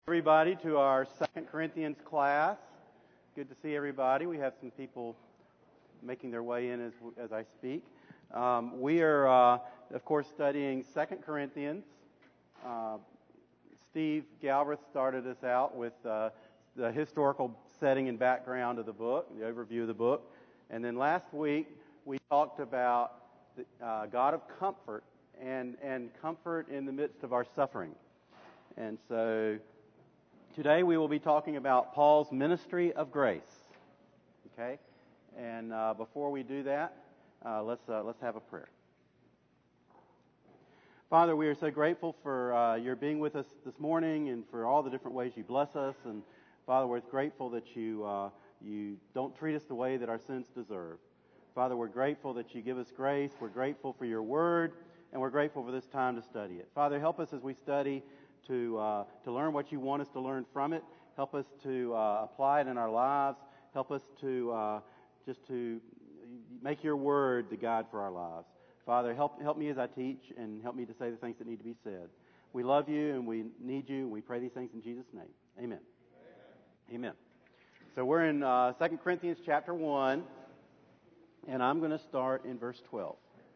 Everybody to our 2 Corinthians class. Good to see everybody. We have some people making their way in as I speak. We are, of course, studying 2 Corinthians. Steve Galbraith started us out with the historical setting and background of the book, the overview of the book. And then last week, we talked about the God of comfort and comfort in the midst of our suffering. And so today we will be talking about Paul's ministry of grace. Okay? And before we do that, let's have a prayer. Father, we are so grateful for your being with us this morning and for all the different ways you bless us. And Father, we're grateful that you don't treat us the way that our sins deserve. Father, we're grateful that you give us grace. We're grateful for your word, and we're grateful for this time to study it. Father, help us as we study to learn what you want us to learn from it. Help us to apply it in our lives. Help us to make your word the guide for our lives. Father, help me as I teach, and help me to say the things that need to be said. We love you, and we need you, and we pray these things in Jesus' name. Amen. Amen. So we're in 2 Corinthians chapter 1, and I'm going to start in verse 12.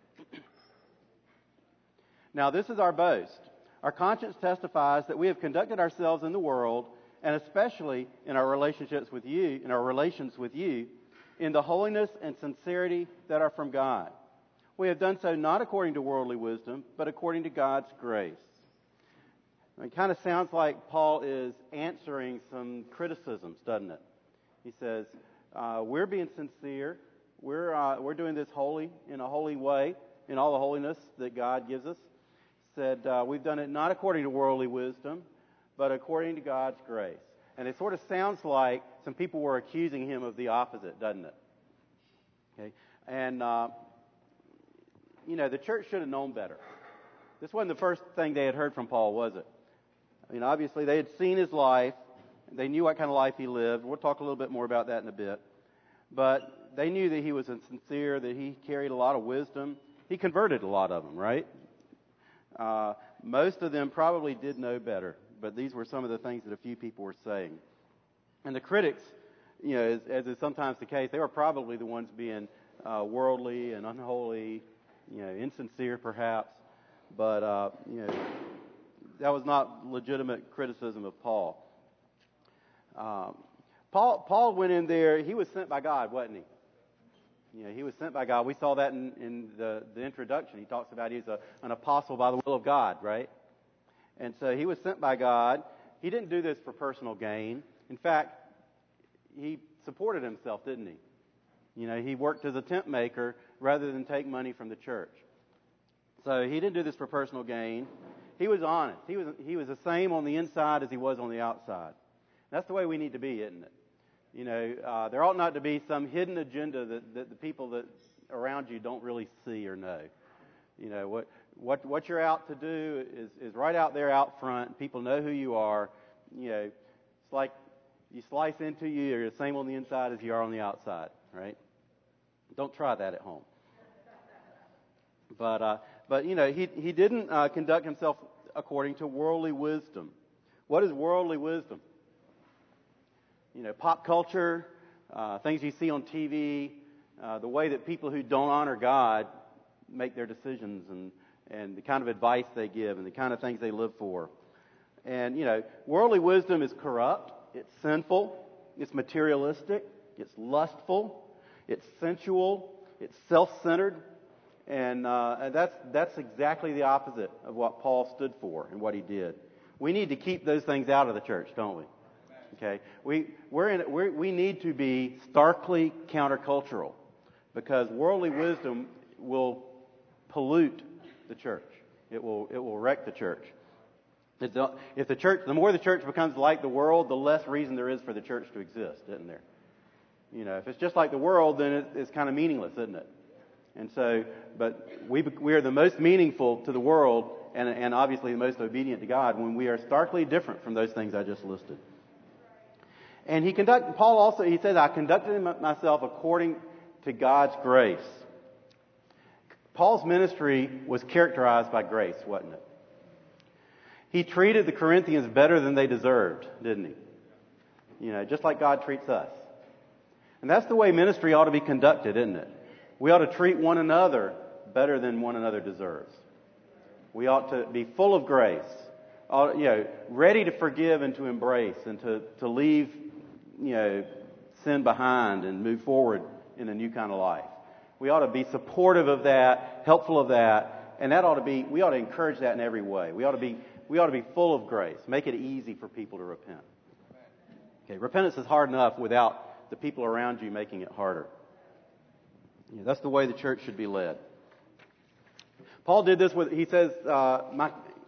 Now this is our boast. Our conscience testifies that we have conducted ourselves in the world, and especially in our relationships with you, in our relations with you, in the holiness and sincerity that are from God. We have done so not according to worldly wisdom, but according to God's grace. It kind of sounds like Paul is answering some criticisms, doesn't it? He says, we're being sincere. We're doing this in a holy way, in all the holiness that God gives us. Said, we've done it not according to worldly wisdom, but according to God's grace. And it sort of sounds like some people were accusing him of the opposite, doesn't it? Okay, and the church should have known better. This wasn't the first thing they had heard from Paul, was it? I mean, obviously they had seen his life. They knew what kind of life he lived. We'll talk a little bit more about that in a bit. But they knew that he was sincere, that he carried a lot of wisdom. He converted a lot of them, right? Most of them probably did know better, but these were some of the things that a few people were saying. And the critics, as is sometimes the case, they were probably the ones being worldly and unholy, insincere perhaps. But, that was not legitimate criticism of Paul. Paul went in there. He was sent by God, wasn't he? He was sent by God. We saw that in the introduction. He talks about he's an apostle by the will of God, right? And so he was sent by God. He didn't do this for personal gain. In fact, he supported himself, didn't he? He worked as a tent maker rather than take money from the church. So he didn't do this for personal gain. He was honest. He was the same on the inside as he was on the outside. That's the way we need to be, isn't it? There ought not to be some hidden agenda that the people that around you don't really see or know. What you're out to do is right out there out front. People know who you are. It's like you slice into you. You're the same on the inside as you are on the outside, right? Don't try that at home. But he didn't conduct himself according to worldly wisdom. What is worldly wisdom? Pop culture, things you see on TV, the way that people who don't honor God make their decisions and the kind of advice they give and the kind of things they live for. And, worldly wisdom is corrupt, it's sinful, it's materialistic, it's lustful, it's sensual, it's self-centered, and that's exactly the opposite of what Paul stood for and what he did. We need to keep those things out of the church, don't we? Okay, we need to be starkly countercultural because worldly wisdom will pollute the church. It will wreck the church. If the more the church becomes like the world, the less reason there is for the church to exist, isn't there? If it's just like the world, then it's kind of meaningless, isn't it? And so, but we are the most meaningful to the world and obviously the most obedient to God when we are starkly different from those things I just listed. And Paul also, he says, I conducted myself according to God's grace. Paul's ministry was characterized by grace, wasn't it? He treated the Corinthians better than they deserved, didn't he? Just like God treats us. And that's the way ministry ought to be conducted, isn't it? We ought to treat one another better than one another deserves. We ought to be full of grace, ready to forgive and to embrace and to leave, sin behind and move forward in a new kind of life. We ought to be supportive of that, helpful of that, and we ought to encourage that in every way. We ought to be full of grace. Make it easy for people to repent. Okay, repentance is hard enough without the people around you making it harder. That's the way the church should be led. Paul did this he says, the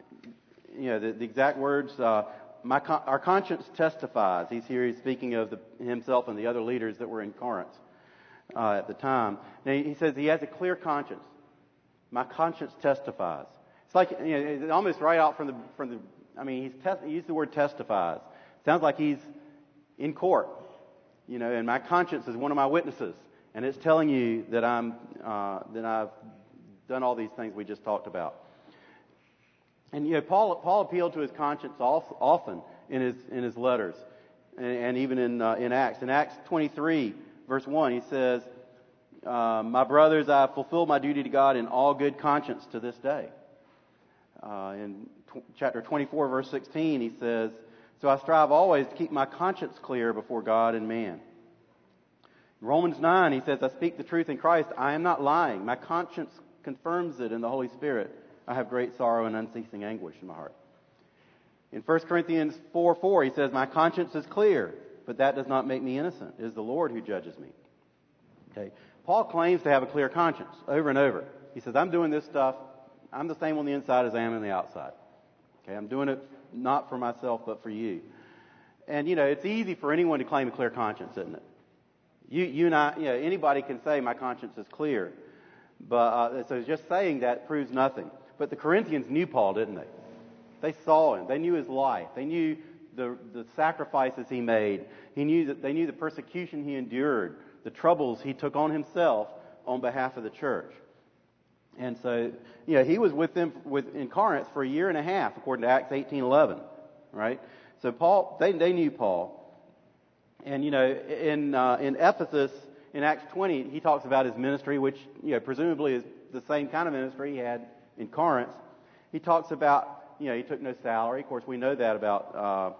exact words, our conscience testifies. He's speaking of himself and the other leaders that were in Corinth at the time. Now, he says he has a clear conscience. My conscience testifies. It's like, almost right out from the. He used the word testifies. Sounds like he's in court. And my conscience is one of my witnesses, and it's telling you that that I've done all these things we just talked about. And Paul appealed to his conscience often in his letters, and even in Acts. In Acts 23, verse 1, he says, "My brothers, I have fulfilled my duty to God in all good conscience to this day." In chapter 24, verse 16, he says, "So I strive always to keep my conscience clear before God and man." In Romans 9, he says, "I speak the truth in Christ. I am not lying. My conscience confirms it in the Holy Spirit. I have great sorrow and unceasing anguish in my heart." In 1 Corinthians 4:4, he says, "My conscience is clear, but that does not make me innocent. It is the Lord who judges me." Okay. Paul claims to have a clear conscience over and over. He says, "I'm doing this stuff. I'm the same on the inside as I am on the outside. Okay, I'm doing it not for myself, but for you." And, it's easy for anyone to claim a clear conscience, isn't it? You and I, anybody can say my conscience is clear. But so just saying that proves nothing. But the Corinthians knew Paul, didn't they? They saw him. They knew his life. They knew the sacrifices he made. They knew the persecution he endured, the troubles he took on himself on behalf of the church. And so, he was with them in Corinth for a year and a half, according to Acts 18:11, right? So Paul, they knew Paul. And, in Ephesus, in Acts 20, he talks about his ministry, which, presumably is the same kind of ministry he had in Corinth. He talks about, he took no salary. Of course, we know that about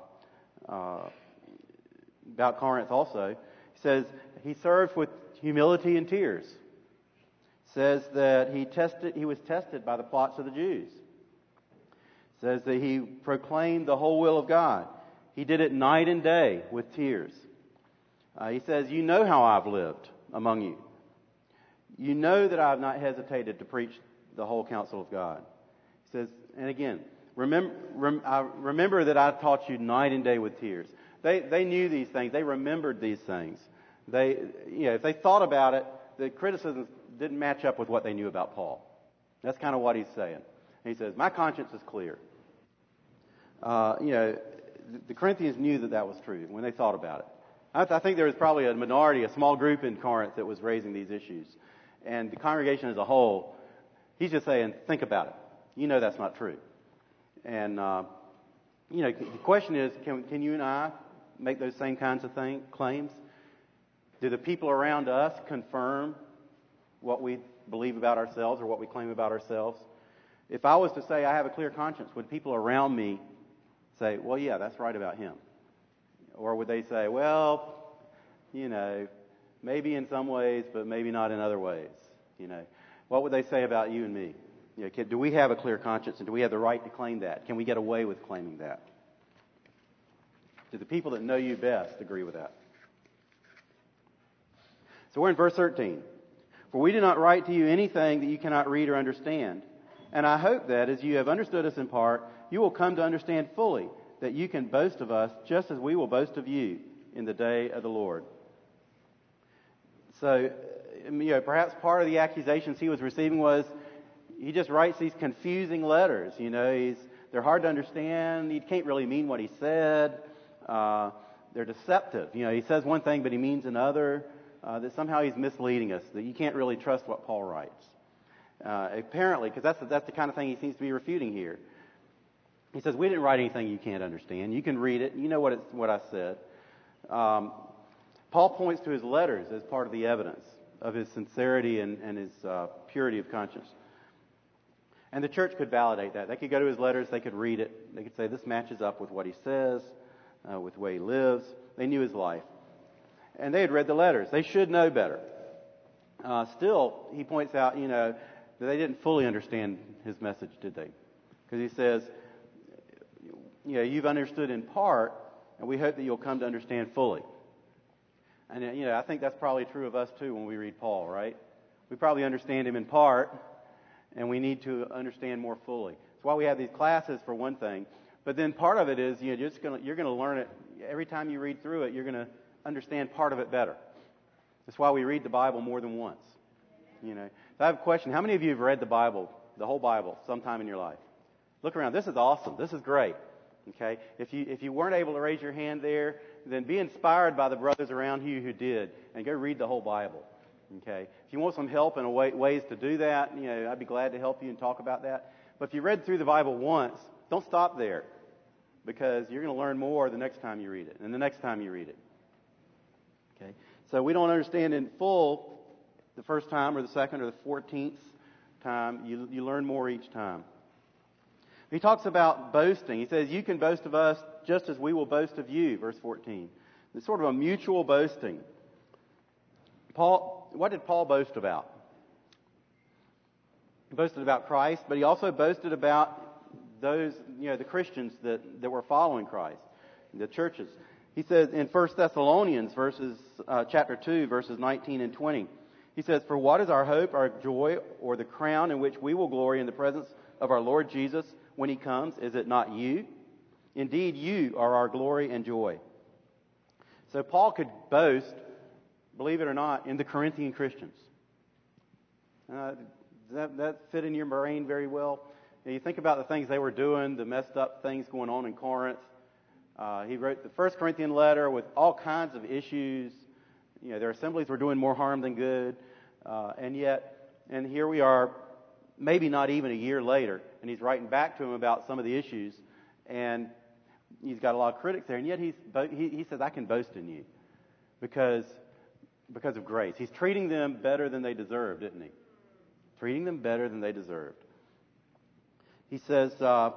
Corinth also. He says he served with humility and tears. Says that he was tested by the plots of the Jews. Says that he proclaimed the whole will of God. He did it night and day with tears. He says, "You know how I've lived among you. You know that I have not hesitated to preach the whole counsel of God." He says, and again, remember that I taught you night and day with tears. They knew these things. They remembered these things. If they thought about it, the criticisms didn't match up with what they knew about Paul. That's kind of what he's saying. He says, "My conscience is clear." The Corinthians knew that was true when they thought about it. I think there was probably a minority, a small group in Corinth that was raising these issues. And the congregation as a whole, he's just saying, think about it. That's not true. And, the question is, can you and I make those same kinds of claims? Do the people around us confirm what we believe about ourselves or what we claim about ourselves? If I was to say I have a clear conscience, would people around me say, "Well, yeah, that's right about him"? Or would they say, "Well, maybe in some ways, but maybe not in other ways"? What would they say about you and me? Do we have a clear conscience, and do we have the right to claim that? Can we get away with claiming that? Do the people that know you best agree with that? So we're in verse 13. "For we do not write to you anything that you cannot read or understand. And I hope that, as you have understood us in part, you will come to understand fully that you can boast of us just as we will boast of you in the day of the Lord." So, perhaps part of the accusations he was receiving was he just writes these confusing letters. They're hard to understand. He can't really mean what he said. They're deceptive. He says one thing, but he means another. That somehow he's misleading us, that you can't really trust what Paul writes. Apparently, because that's the kind of thing he seems to be refuting here. He says, we didn't write anything you can't understand. You can read it. You know what I said. Paul points to his letters as part of the evidence of his sincerity and his purity of conscience. And the church could validate that. They could go to his letters. They could read it. They could say, this matches up with what he says, with the way he lives. They knew his life. And they had read the letters. They should know better. Still, he points out, that they didn't fully understand his message, did they? Because he says, you've understood in part, and we hope that you'll come to understand fully. And, I think that's probably true of us, too, when we read Paul, right? We probably understand him in part, and we need to understand more fully. That's why we have these classes, for one thing. But then part of it is, you're going to learn it. Every time you read through it, you're going to understand part of it better. That's why we read the Bible more than once. So I have a question. How many of you have read the Bible, the whole Bible, sometime in your life? Look around. This is awesome. This is great. Okay? If you weren't able to raise your hand there, then be inspired by the brothers around you who did, and go read the whole Bible. Okay? If you want some help and ways to do that, I'd be glad to help you and talk about that. But if you read through the Bible once, don't stop there, because you're going to learn more the next time you read it, and the next time you read it. Okay? So we don't understand in full the first time or the second or the 14th time. You learn more each time. He talks about boasting. He says, you can boast of us just as we will boast of you, verse 14. It's sort of a mutual boasting. What did Paul boast about? He boasted about Christ, but he also boasted about those, the Christians that were following Christ, the churches. He says in 1 Thessalonians chapter 2, verses 19 and 20, he says, for what is our hope, our joy, or the crown in which we will glory in the presence of our Lord Jesus when he comes? Is it not you? Indeed, you are our glory and joy. So Paul could boast, believe it or not, in the Corinthian Christians. Does that fit in your brain very well? You think about the things they were doing, the messed up things going on in Corinth. He wrote the First Corinthian letter with all kinds of issues. Their assemblies were doing more harm than good. And here we are, maybe not even a year later, and he's writing back to them about some of the issues. And he's got a lot of critics there. And yet he says, I can boast in you because of grace. He's treating them better than they deserved, isn't he? Treating them better than they deserved. He says, the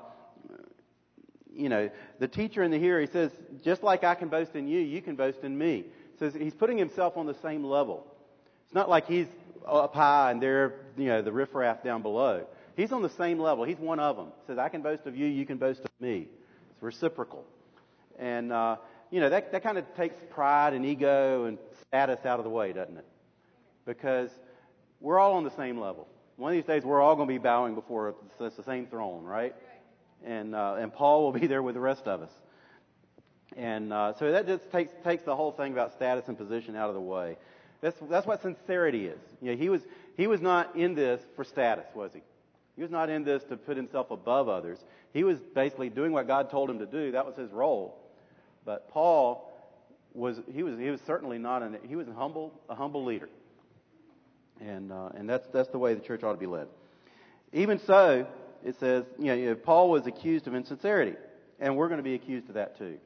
teacher and the hearer, he says, just like I can boast in you, you can boast in me. So he's putting himself on the same level. It's not like he's up high and they're, the riffraff down below. He's on the same level. He's one of them. He says, I can boast of you, you can boast of me. It's reciprocal. And, that kind of takes pride and ego and status out of the way, doesn't it? Because we're all on the same level. One of these days, we're all going to be bowing before the same throne, right? And Paul will be there with the rest of us. And so that just takes the whole thing about status and position out of the way. That's what sincerity is. He was not in this for status, was he? He was not in this to put himself above others. He was basically doing what God told him to do. That was his role. But Paul was certainly not he was a humble leader. And that's the way the church ought to be led. Even so, it says, Paul was accused of insincerity, and we're going to be accused of that too.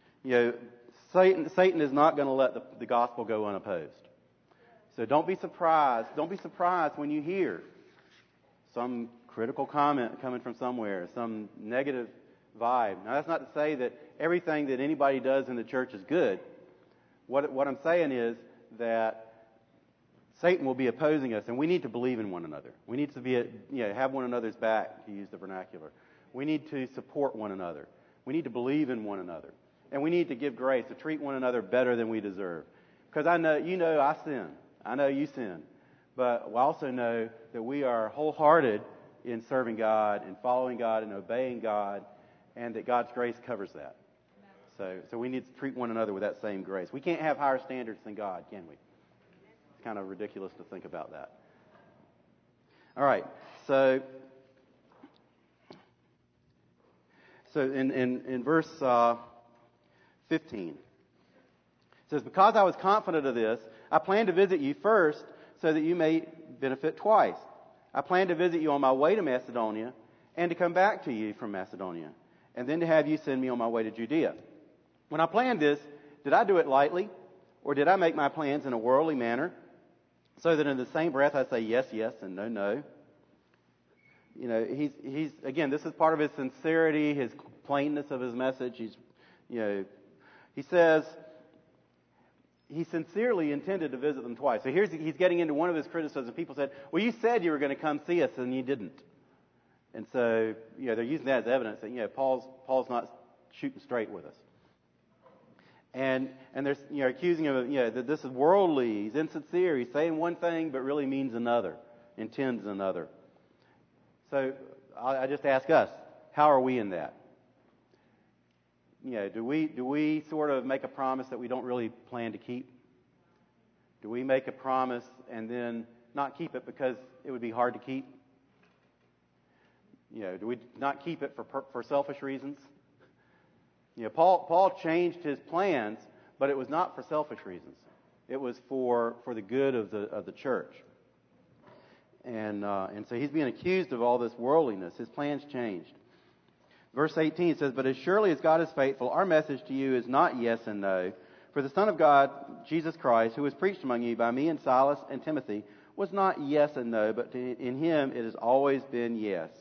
Satan is not going to let the gospel go unopposed. So don't be surprised. Don't be surprised when you hear some critical comment coming from somewhere, some negative vibe. Now, that's not to say that everything that anybody does in the church is good. What I'm saying is that Satan will be opposing us, and we need to believe in one another. We need to have one another's back, to use the vernacular. We need to support one another. We need to believe in one another. And we need to give grace, to treat one another better than we deserve. Because I know I sin. I know you sin. But I also know that we are wholehearted in serving God and following God and obeying God, and that God's grace covers that. So we need to treat one another with that same grace. We can't have higher standards than God, can we? It's kind of ridiculous to think about that. All right. So in verse 15, it says, because I was confident of this, I plan to visit you first so that you may benefit twice. I plan to visit you on my way to Macedonia and to come back to you from Macedonia. and then to have you send me on my way to Judea. When I planned this, did I do it lightly, or did I make my plans in a worldly manner, so that in the same breath I say yes, yes, and no, no? You know, he's again, this is part of his sincerity, his plainness of his message. He says he sincerely intended to visit them twice. So he's getting into one of his criticisms. People said, well, you said you were going to come see us, and you didn't. And so, they're using that as evidence that, Paul's not shooting straight with us. And they're, accusing him of, that this is worldly, he's insincere, he's saying one thing, but really means another, intends another. So I just ask us, how are we in that? Do we sort of make a promise that we don't really plan to keep? Do we make a promise and then not keep it because it would be hard to keep? Do we not keep it for selfish reasons? Paul changed his plans, but it was not for selfish reasons. It was for the good of the church. And so he's being accused of all this worldliness. His plans changed. Verse 18 says, but as surely as God is faithful, our message to you is not yes and no. For the Son of God, Jesus Christ, who was preached among you by me and Silas and Timothy, was not yes and no, but in him it has always been yes.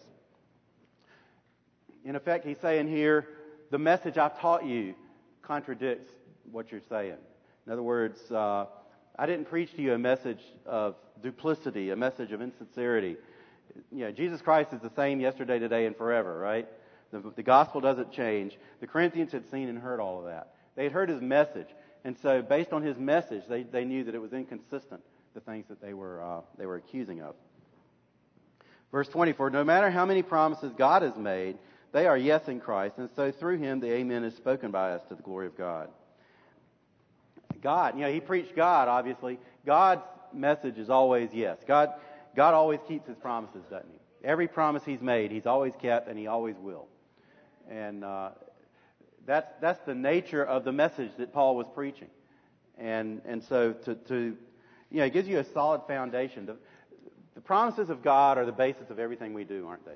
In effect, he's saying here, the message I've taught you contradicts what you're saying. In other words, I didn't preach to you a message of duplicity, a message of insincerity. Jesus Christ is the same yesterday, today, and forever, right? The gospel doesn't change. The Corinthians had seen and heard all of that. They had heard his message. And so based on his message, they knew that it was inconsistent, the things that they were accusing of. Verse 24, no matter how many promises God has made, they are yes in Christ, and so through him the amen is spoken by us to the glory of God. God, he preached God, obviously. God's message is always yes. God always keeps his promises, doesn't he? Every promise he's made, he's always kept, and he always will. And that's the nature of the message that Paul was preaching. And so it gives you a solid foundation. The promises of God are the basis of everything we do, aren't they?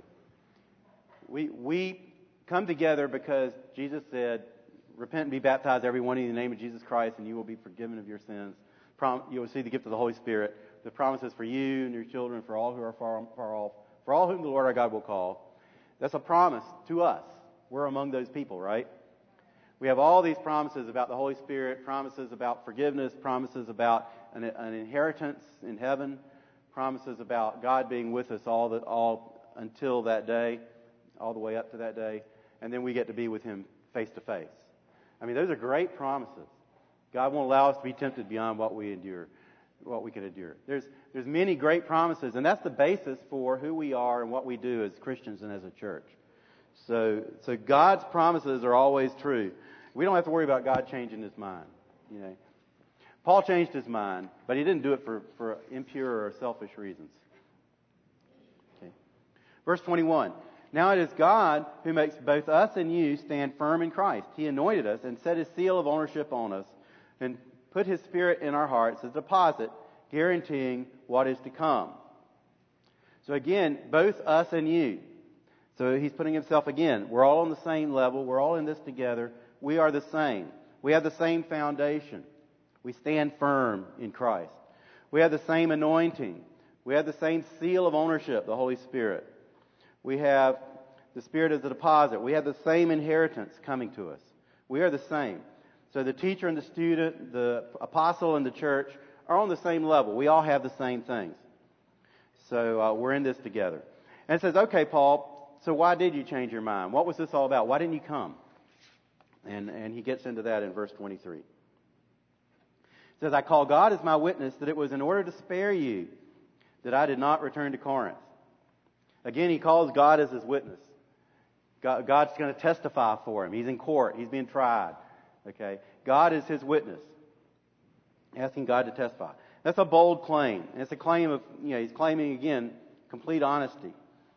We come together because Jesus said, repent and be baptized, every one of you, in the name of Jesus Christ, and you will be forgiven of your sins. You will see the gift of the Holy Spirit. The promises for you and your children, for all who are far off, for all whom the Lord our God will call. That's a promise to us. We're among those people, right? We have all these promises about the Holy Spirit, promises about forgiveness, promises about an inheritance in heaven, promises about God being with us all until that day, all the way up to that day, and then we get to be with him face to face. I mean, those are great promises. God won't allow us to be tempted beyond what we can endure. There's many great promises, and that's the basis for who we are and what we do as Christians and as a church. So God's promises are always true. We don't have to worry about God changing his mind. Paul changed his mind, but he didn't do it for impure or selfish reasons. Okay. Verse 21. Now it is God who makes both us and you stand firm in Christ. He anointed us and set his seal of ownership on us and put his Spirit in our hearts as a deposit, guaranteeing what is to come. So again, both us and you. So he's putting himself again. We're all on the same level. We're all in this together. We are the same. We have the same foundation. We stand firm in Christ. We have the same anointing. We have the same seal of ownership, the Holy Spirit. We have the Spirit as a deposit. We have the same inheritance coming to us. We are the same. So the teacher and the student, the apostle and the church are on the same level. We all have the same things. So we're in this together. And it says, okay, Paul, so why did you change your mind? What was this all about? Why didn't you come? And he gets into that in verse 23. It says, I call God as my witness that it was in order to spare you that I did not return to Corinth. Again, he calls God as his witness. God's going to testify for him. He's in court. He's being tried. Okay? God is his witness. Asking God to testify. That's a bold claim. And it's a claim of, he's claiming again, complete honesty.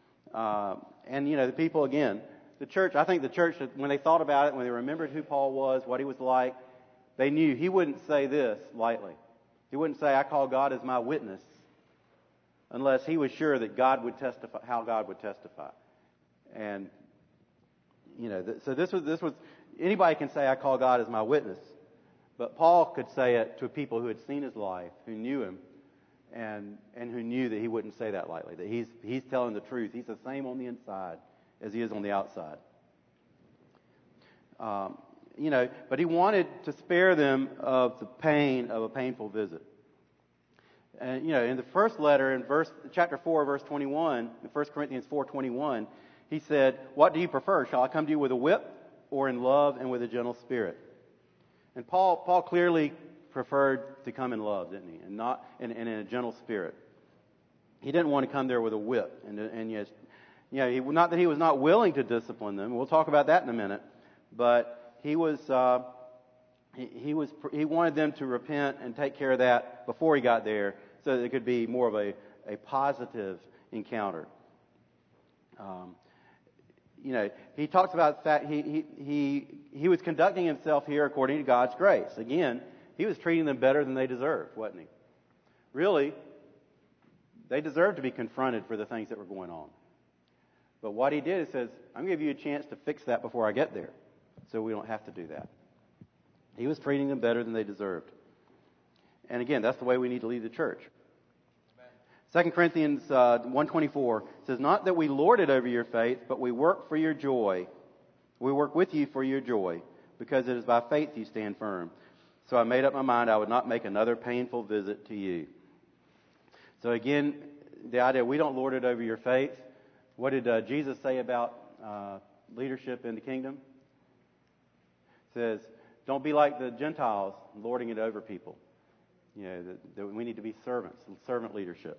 And the people again, the church, I think the church, when they thought about it, when they remembered who Paul was, what he was like, they knew he wouldn't say this lightly. He wouldn't say, I call God as my witness, unless he was sure that God would testify, how God would testify. And, So this was anybody can say, I call God as my witness. But Paul could say it to people who had seen his life, who knew him, and who knew that he wouldn't say that lightly, that he's telling the truth. He's the same on the inside as he is on the outside. But he wanted to spare them of the pain of a painful visit. And, in the first letter, in chapter 4, verse 21, in 1 Corinthians 4:21, he said, "What do you prefer? Shall I come to you with a whip, or in love and with a gentle spirit?" And Paul clearly preferred to come in love, didn't he? And not in a gentle spirit. He didn't want to come there with a whip. And yes, not that he was not willing to discipline them. We'll talk about that in a minute. But he wanted them to repent and take care of that before he got there, so that it could be more of a positive encounter. He talks about the fact he was conducting himself here according to God's grace. Again, he was treating them better than they deserved, wasn't he? Really, they deserved to be confronted for the things that were going on. But what he did is says, I'm going to give you a chance to fix that before I get there, so we don't have to do that. He was treating them better than they deserved. And again, that's the way we need to lead the church. 2 Corinthians 1:24 says, "Not that we lord it over your faith, but we work for your joy. We work with you for your joy, because it is by faith you stand firm. So I made up my mind I would not make another painful visit to you." So again, the idea, we don't lord it over your faith. What did Jesus say about leadership in the kingdom? He says, don't be like the Gentiles, lording it over people. That we need to be servants, servant leadership.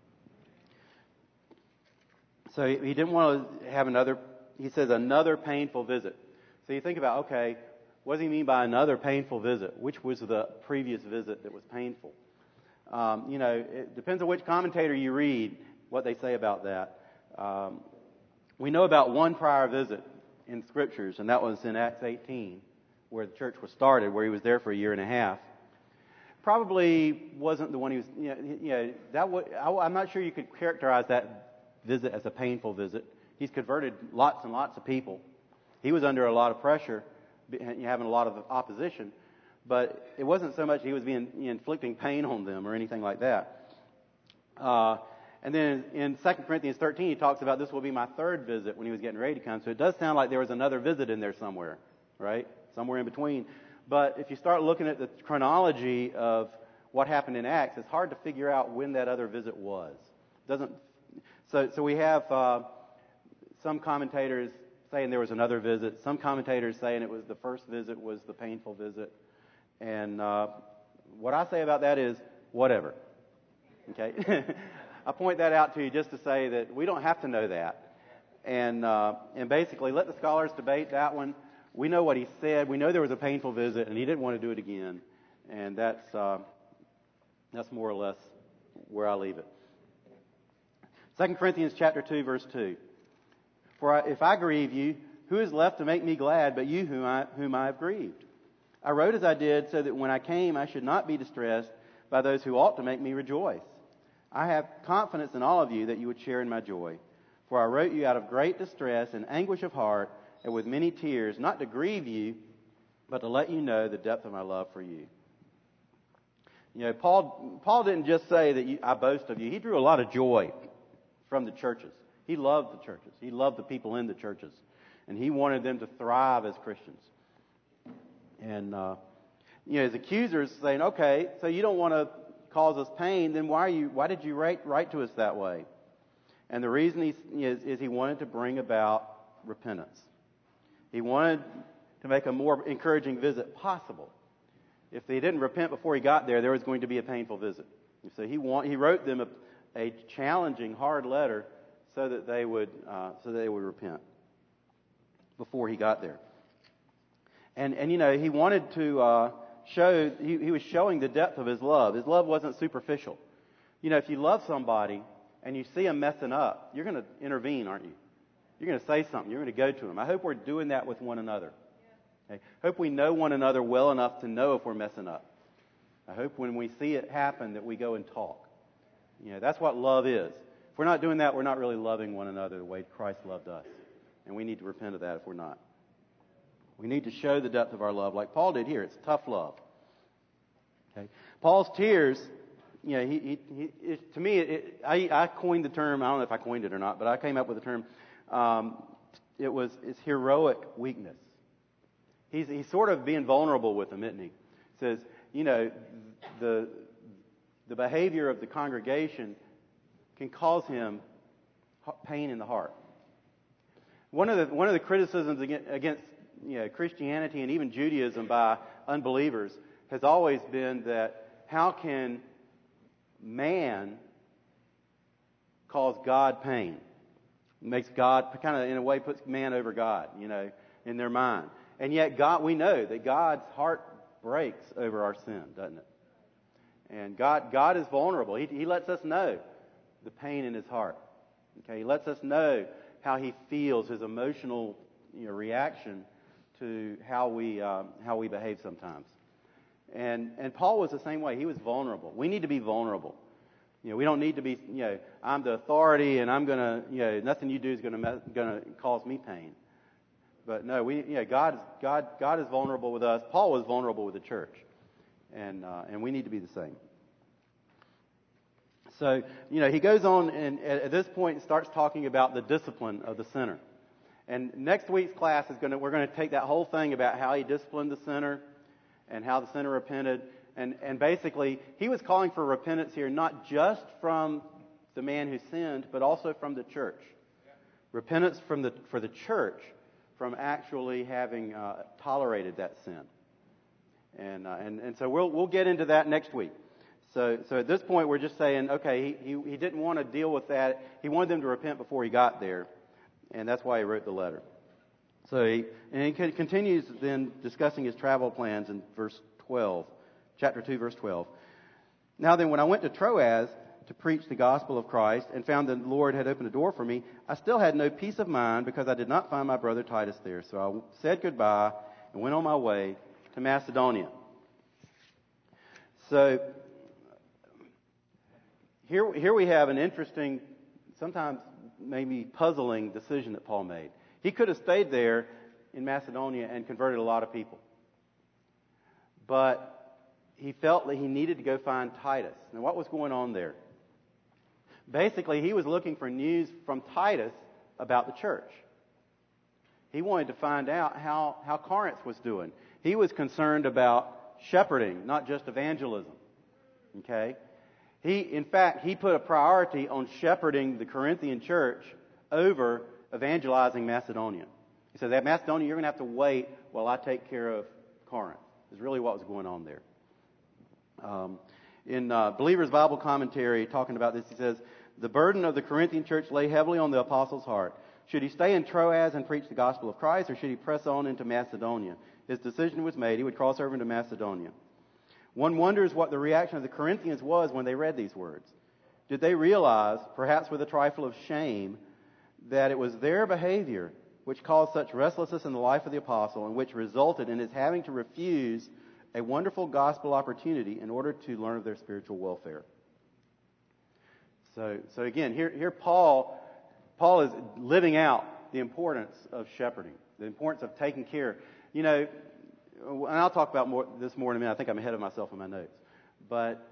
So he didn't want to have another painful visit. So you think about, okay, what does he mean by another painful visit? Which was the previous visit that was painful? It depends on which commentator you read, what they say about that. We know about one prior visit in Scriptures, and that was in Acts 18, where the church was started, where he was there for a year and a half. Probably wasn't the one he was, I'm not sure you could characterize that visit as a painful visit. He's converted lots and lots of people. He was under a lot of pressure, having a lot of opposition, but it wasn't so much he was inflicting pain on them or anything like that. And then in 2 Corinthians 13, he talks about this will be my third visit when he was getting ready to come. So it does sound like there was another visit in there somewhere, right? Somewhere in between. But if you start looking at the chronology of what happened in Acts, it's hard to figure out when that other visit was. So we have some commentators saying there was another visit. Some commentators saying it was the first visit was the painful visit. And what I say about that is whatever. Okay? I point that out to you just to say that we don't have to know that. And basically let the scholars debate that one. We know what he said. We know there was a painful visit, and he didn't want to do it again. And that's more or less where I leave it. 2 Corinthians chapter 2, verse 2. If I grieve you, who is left to make me glad but you whom I have grieved? I wrote as I did so that when I came I should not be distressed by those who ought to make me rejoice. I have confidence in all of you that you would share in my joy. For I wrote you out of great distress and anguish of heart and with many tears, not to grieve you, but to let you know the depth of my love for you. Paul didn't just say that I boast of you. He drew a lot of joy from the churches. He loved the churches. He loved the people in the churches. And he wanted them to thrive as Christians. And, his accusers saying, okay, so you don't want to cause us pain, then why did you write to us that way? And the reason is he wanted to bring about repentance. He wanted to make a more encouraging visit possible. If they didn't repent before he got there was going to be a painful visit. So he wrote them a challenging, hard letter so that they would repent before he got there. And he wanted to show he was showing the depth of his love. His love wasn't superficial. If you love somebody and you see them messing up, you're going to intervene, aren't you? You're going to say something. You're going to go to them. I hope we're doing that with one another. Okay? Hope we know one another well enough to know if we're messing up. I hope when we see it happen that we go and talk. That's what love is. If we're not doing that, we're not really loving one another the way Christ loved us. and we need to repent of that if we're not. We need to show the depth of our love like Paul did here. It's tough love. Okay? Paul's tears, to me, I coined the term, I don't know if I coined it or not, but I came up with the term, it's heroic weakness. He's sort of being vulnerable with them, isn't he? He says, the behavior of the congregation can cause him pain in the heart. One of the criticisms against Christianity and even Judaism by unbelievers has always been that how can man cause God pain? Makes God kind of in a way puts man over God, in their mind. And yet we know that God's heart breaks over our sin, doesn't it? And God is vulnerable. He lets us know the pain in His heart. Okay, He lets us know how He feels, His emotional reaction to how we behave sometimes. And Paul was the same way. He was vulnerable. We need to be vulnerable. We don't need to be, I'm the authority and I'm gonna, nothing you do is gonna cause me pain. But no, God is vulnerable with us. Paul was vulnerable with the church, and we need to be the same. So, he goes on and at this point starts talking about the discipline of the sinner. And next week's class we're going to take that whole thing about how he disciplined the sinner and how the sinner repented. And basically, he was calling for repentance here, not just from the man who sinned, but also from the church. Repentance for the church from actually having tolerated that sin. And so we'll get into that next week. So at this point, we're just saying, okay, he didn't want to deal with that. He wanted them to repent before he got there, and that's why he wrote the letter. So he continues then discussing his travel plans in verse 12, chapter 2, verse 12. Now then, when I went to Troas to preach the gospel of Christ and found that the Lord had opened a door for me, I still had no peace of mind because I did not find my brother Titus there. So I said goodbye and went on my way to Macedonia. So here we have an interesting, sometimes maybe puzzling decision that Paul made. He could have stayed there in Macedonia and converted a lot of people. But he felt that he needed to go find Titus. Now, what was going on there? Basically, he was looking for news from Titus about the church. He wanted to find out how Corinth was doing. He was concerned about shepherding, not just evangelism. Okay? In fact, he put a priority on shepherding the Corinthian church over evangelizing Macedonia. He said, that Macedonia, you're going to have to wait while I take care of Corinth. Is really what was going on there. In Believer's Bible Commentary, talking about this, he says, the burden of the Corinthian church lay heavily on the apostle's heart. Should he stay in Troas and preach the gospel of Christ, or should he press on into Macedonia? His decision was made. He would cross over into Macedonia. One wonders what the reaction of the Corinthians was when they read these words. Did they realize, perhaps with a trifle of shame, that it was their behavior which caused such restlessness in the life of the apostle and which resulted in his having to refuse a wonderful gospel opportunity in order to learn of their spiritual welfare? So again, here Paul is living out the importance of shepherding, the importance of taking care. And I'll talk about this more in a minute. I think I'm ahead of myself in my notes. But,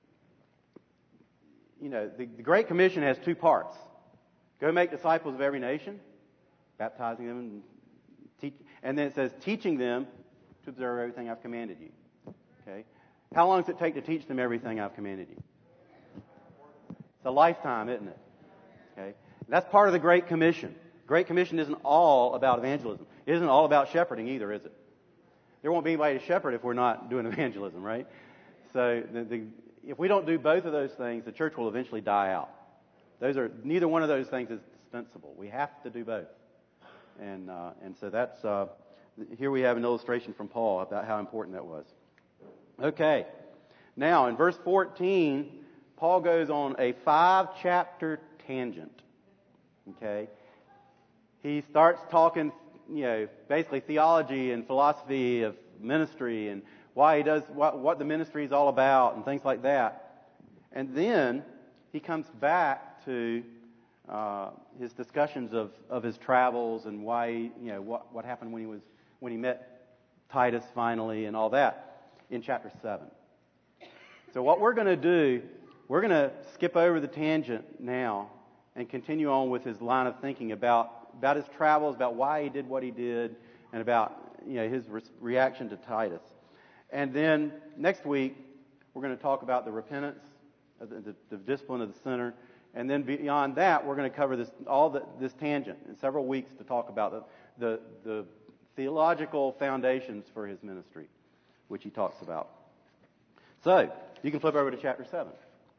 the Great Commission has two parts. Go make disciples of every nation, baptizing them, and teach. And then it says, teaching them to observe everything I've commanded you. Okay? How long does it take to teach them everything I've commanded you? It's a lifetime, isn't it? Okay? That's part of the Great Commission. Great Commission isn't all about evangelism. It isn't all about shepherding either, is it? There won't be anybody to shepherd if we're not doing evangelism, right? So if we don't do both of those things, the church will eventually die out. Neither one of those things is dispensable. We have to do both. And so that's here we have an illustration from Paul about how important that was. Okay. Now, in verse 14, Paul goes on a 5-chapter tangent. Okay. He starts talking, basically theology and philosophy of ministry and why he does what the ministry is all about and things like that. And then he comes back to his discussions of his travels and why, what happened when he met Titus finally and all that in chapter 7. So what we're going to do, we're going to skip over the tangent now and continue on with his line of thinking about his travels, about why he did what he did, and about his reaction to Titus. And then next week, we're going to talk about the repentance, the discipline of the sinner. And then beyond that, we're going to cover this tangent in several weeks to talk about the theological foundations for his ministry, which he talks about. So, you can flip over to chapter 7.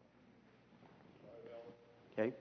Okay.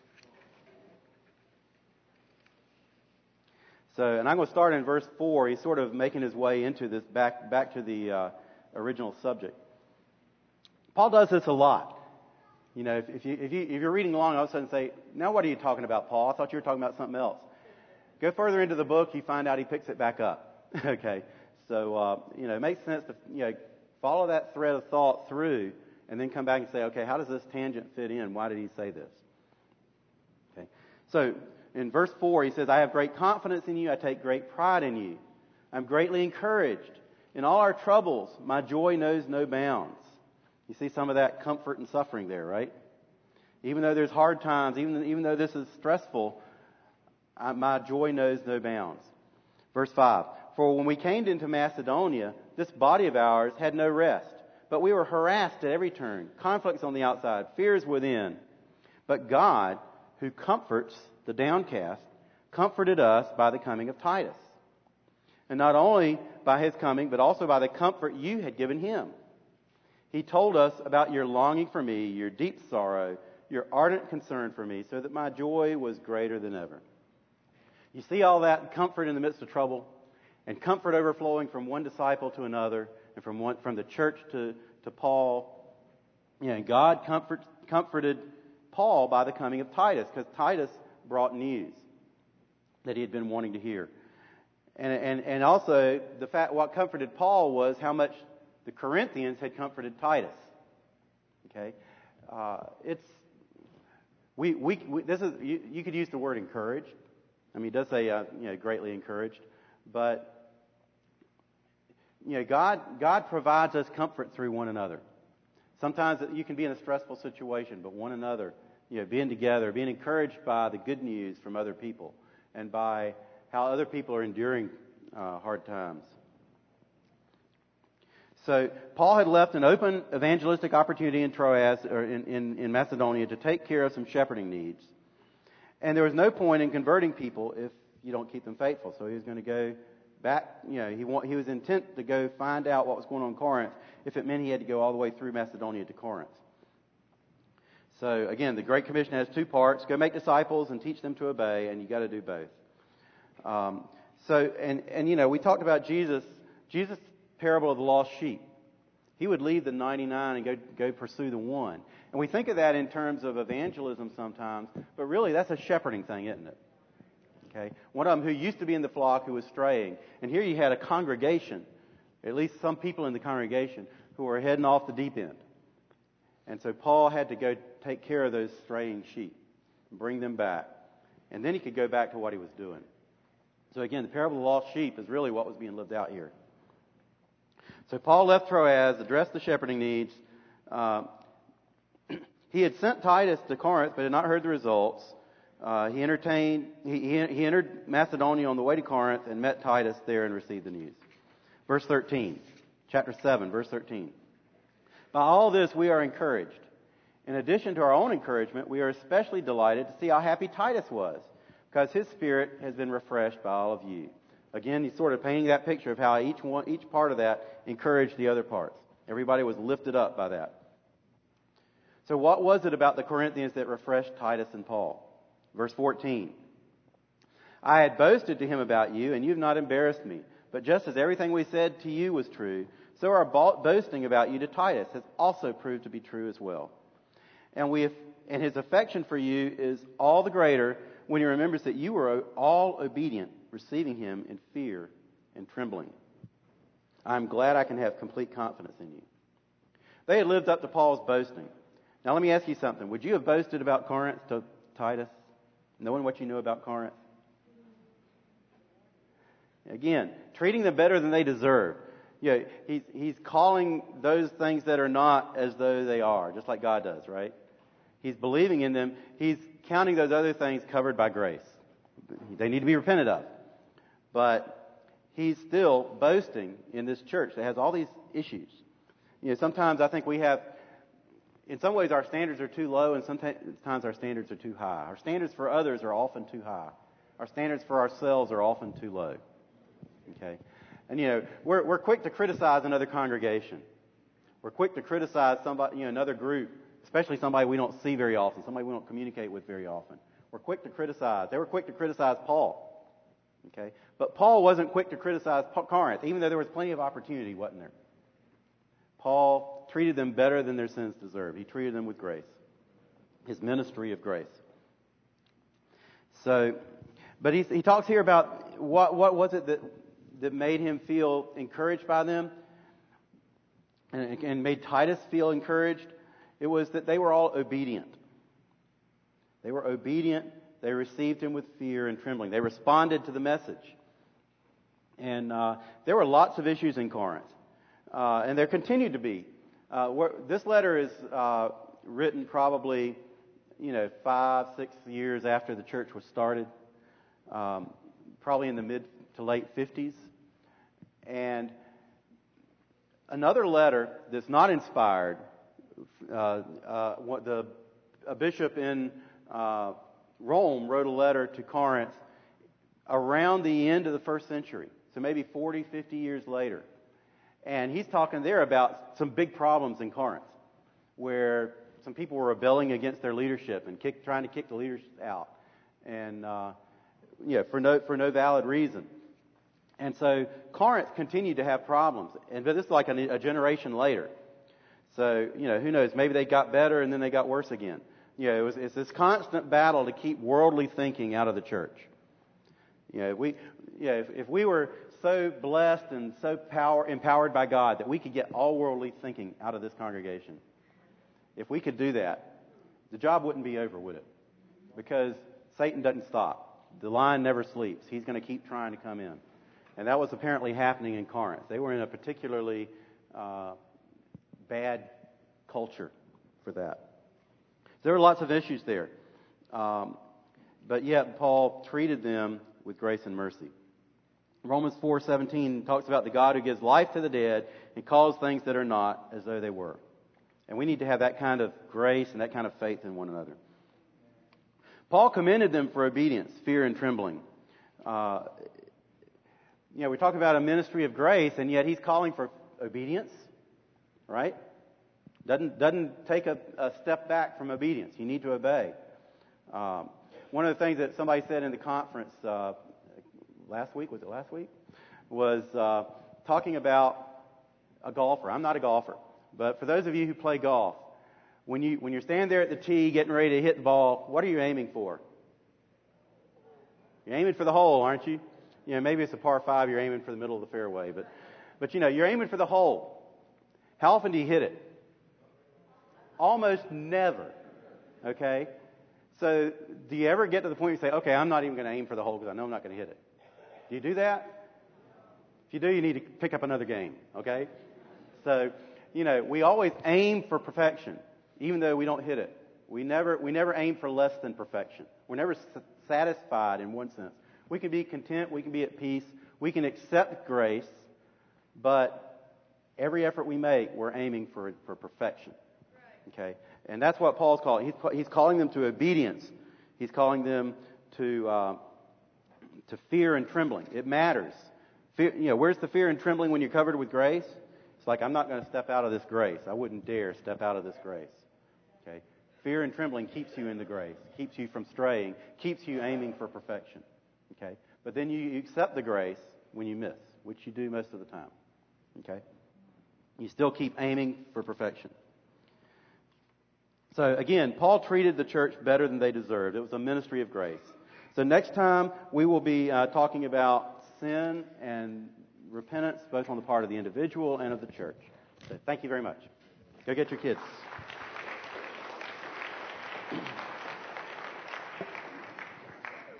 So, and I'm going to start in verse 4. He's sort of making his way into this back to the original subject. Paul does this a lot. If you're reading along, all of a sudden say, now what are you talking about, Paul? I thought you were talking about something else. Go further into the book, you find out he picks it back up. Okay. So, it makes sense to, follow that thread of thought through and then come back and say, okay, how does this tangent fit in? Why did he say this? Okay. So, in verse 4, he says, I have great confidence in you. I take great pride in you. I'm greatly encouraged. In all our troubles, my joy knows no bounds. You see some of that comfort and suffering there, right? Even though there's hard times, even though this is stressful, my joy knows no bounds. Verse 5, for when we came into Macedonia, this body of ours had no rest, but we were harassed at every turn, conflicts on the outside, fears within. But God, who comforts the downcast, comforted us by the coming of Titus. And not only by his coming, but also by the comfort you had given him. He told us about your longing for me, your deep sorrow, your ardent concern for me, so that my joy was greater than ever. You see all that comfort in the midst of trouble, and comfort overflowing from one disciple to another, and from the church to Paul. And God comforted Paul by the coming of Titus, because Titus brought news that he had been wanting to hear. And also the fact what comforted Paul was how much the Corinthians had comforted Titus. Okay, you could use the word encouraged. I mean, it does say greatly encouraged, but God provides us comfort through one another. Sometimes you can be in a stressful situation, but one another, being together, being encouraged by the good news from other people, and by how other people are enduring hard times. So Paul had left an open evangelistic opportunity in Troas, or in Macedonia, to take care of some shepherding needs. And there was no point in converting people if you don't keep them faithful. So he was going to go back. He was intent to go find out what was going on in Corinth, if it meant he had to go all the way through Macedonia to Corinth. So again, the Great Commission has two parts: go make disciples and teach them to obey, and you got to do both. We talked about Jesus' parable of the lost sheep. He would leave the 99 and go pursue the one. And we think of that in terms of evangelism sometimes, but really that's a shepherding thing, isn't it? Okay, one of them who used to be in the flock who was straying, and here you had a congregation, at least some people in the congregation, who were heading off the deep end. And so Paul had to go take care of those straying sheep, bring them back, and then he could go back to what he was doing. So again, the parable of the lost sheep is really what was being lived out here. So Paul left Troas, addressed the shepherding needs. He had sent Titus to Corinth, but had not heard the results. He entered Macedonia on the way to Corinth and met Titus there and received the news. Verse 13, chapter 7, verse 13. By all this we are encouraged. In addition to our own encouragement, we are especially delighted to see how happy Titus was, because his spirit has been refreshed by all of you. Again, he's sort of painting that picture of how each part of that encouraged the other parts. Everybody was lifted up by that. So what was it about the Corinthians that refreshed Titus and Paul? Verse 14. I had boasted to him about you, and you have not embarrassed me. But just as everything we said to you was true, so our boasting about you to Titus has also proved to be true as well. And his affection for you is all the greater when he remembers that you were all obedient, receiving him in fear and trembling. I'm glad I can have complete confidence in you. They had lived up to Paul's boasting. Now let me ask you something. Would you have boasted about Corinth to Titus? Knowing what you know about Corinth? Again, treating them better than they deserve. He's calling those things that are not as though they are, just like God does, right? He's believing in them. He's counting those other things covered by grace. They need to be repented of. But he's still boasting in this church that has all these issues. Sometimes I think we have, in some ways our standards are too low, and sometimes our standards are too high. Our standards for others are often too high. Our standards for ourselves are often too low. Okay? And we're quick to criticize another congregation. We're quick to criticize somebody, another group, especially somebody we don't see very often, somebody we don't communicate with very often. We're quick to criticize. They were quick to criticize Paul. Okay? But Paul wasn't quick to criticize Corinth, even though there was plenty of opportunity, wasn't there? Paul treated them better than their sins deserved. He treated them with grace. His ministry of grace. So, but he talks here about what was it that made him feel encouraged by them and made Titus feel encouraged. It was that they were all obedient. They were obedient. They received him with fear and trembling. They responded to the message. And there were lots of issues in Corinth. And there continued to be. This letter is written probably, 5-6 years after the church was started. Probably in the mid to late 50s. And another letter that's not inspired, a bishop in Rome wrote a letter to Corinth around the end of the first century. So maybe 40, 50 years later. And he's talking there about some big problems in Corinth where some people were rebelling against their leadership and trying to kick the leaders out. And, for no valid reason. And so Corinth continued to have problems. But this is like a generation later. So, who knows? Maybe they got better and then they got worse again. It's this constant battle to keep worldly thinking out of the church. If we were so blessed and so empowered by God that we could get all worldly thinking out of this congregation, if we could do that, the job wouldn't be over, would it? Because Satan doesn't stop. The lion never sleeps. He's going to keep trying to come in. And that was apparently happening in Corinth. They were in a particularly bad culture for that. There were lots of issues there. But yet Paul treated them with grace and mercy. Romans 4:17 talks about the God who gives life to the dead and calls things that are not as though they were. And we need to have that kind of grace and that kind of faith in one another. Paul commended them for obedience, fear, and trembling. We talk about a ministry of grace, and yet he's calling for obedience, right? Doesn't take a step back from obedience. You need to obey. One of the things that somebody said in the conference last week, was talking about a golfer. I'm not a golfer, but for those of you who play golf, when you're standing there at the tee getting ready to hit the ball, what are you aiming for? You're aiming for the hole, aren't you? Maybe it's a par 5, you're aiming for the middle of the fairway, but you're aiming for the hole. How often do you hit it? Almost never. Okay? So do you ever get to the point where you say, okay, I'm not even going to aim for the hole because I know I'm not going to hit it? Do you do that? If you do, you need to pick up another game. Okay? So, we always aim for perfection, even though we don't hit it. We never aim for less than perfection. We're never satisfied in one sense. We can be content. We can be at peace. We can accept grace, but every effort we make, we're aiming for perfection. Okay, and that's what Paul's calling. He's calling them to obedience. He's calling them to fear and trembling. It matters. Fear, where's the fear and trembling when you're covered with grace? It's like, I'm not going to step out of this grace. I wouldn't dare step out of this grace. Okay, fear and trembling keeps you in the grace, keeps you from straying, keeps you aiming for perfection. Okay, but then you accept the grace when you miss, which you do most of the time. Okay, you still keep aiming for perfection. So again, Paul treated the church better than they deserved. It was a ministry of grace. So next time we will be talking about sin and repentance, both on the part of the individual and of the church. So thank you very much. Go get your kids.